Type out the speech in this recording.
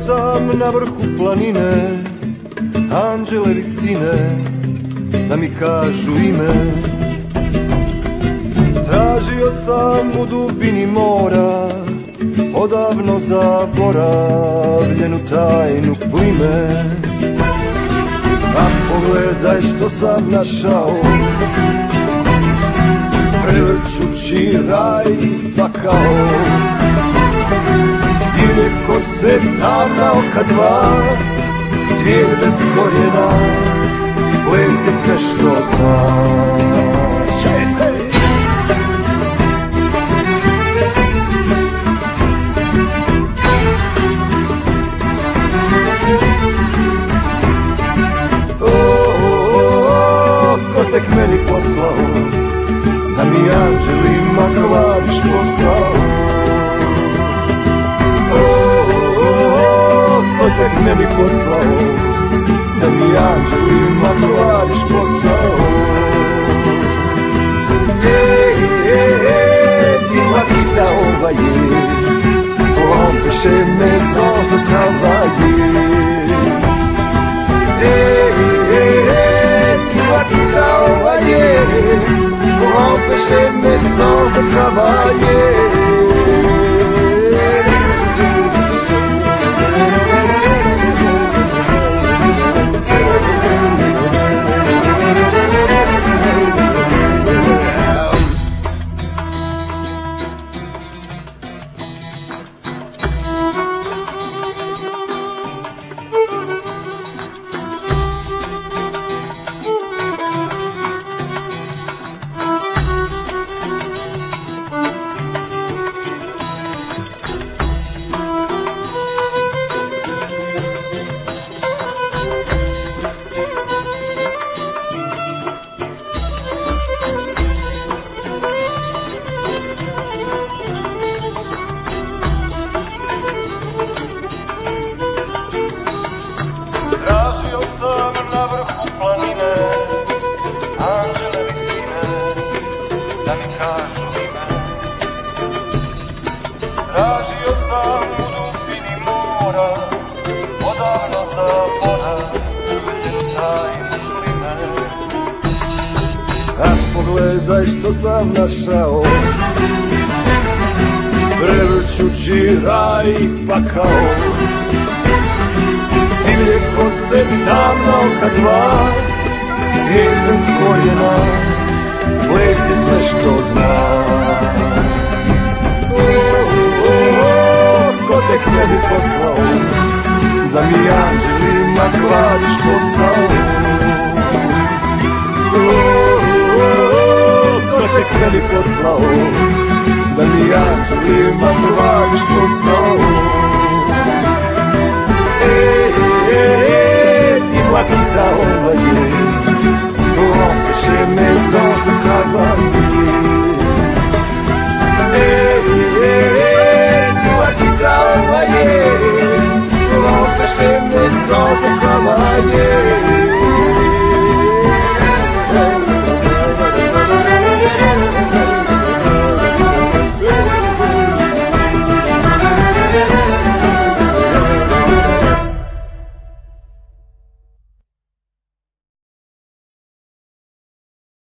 sam na vrhu planine, anđele visine da mi kažu ime. Tražio sam u dubini mora odavno zaboravljenu tajnu plime. A pogledaj što sam našao, prevrćući raj i pakao. Divlje kose, tamna oka dva, cvijet bez korijena, ples je sve što znaš. Ko tek meni poslao da mi anđelima kvariš posao? Ko tek meni poslao da mi anđelima kvariš posao? Ima vita ova je, on peše me zove travaje. Ima vita ova je, on peše me zove travaje. Na vrhu planine, anđele visine da mi kažu ime. Tražio sam u dubini mora odavno zaboravljenu tajnu plime. A pogledaj što sam našao, prevrćući raj i pakao. Divlje kose, tamna oka dva, cvijet bez korijena, ples je sve što znam. Ko tek ne bi poslao da mi anđelima kvariš posao? Ko tek ne bi poslao da mi anđelima kvariš posao?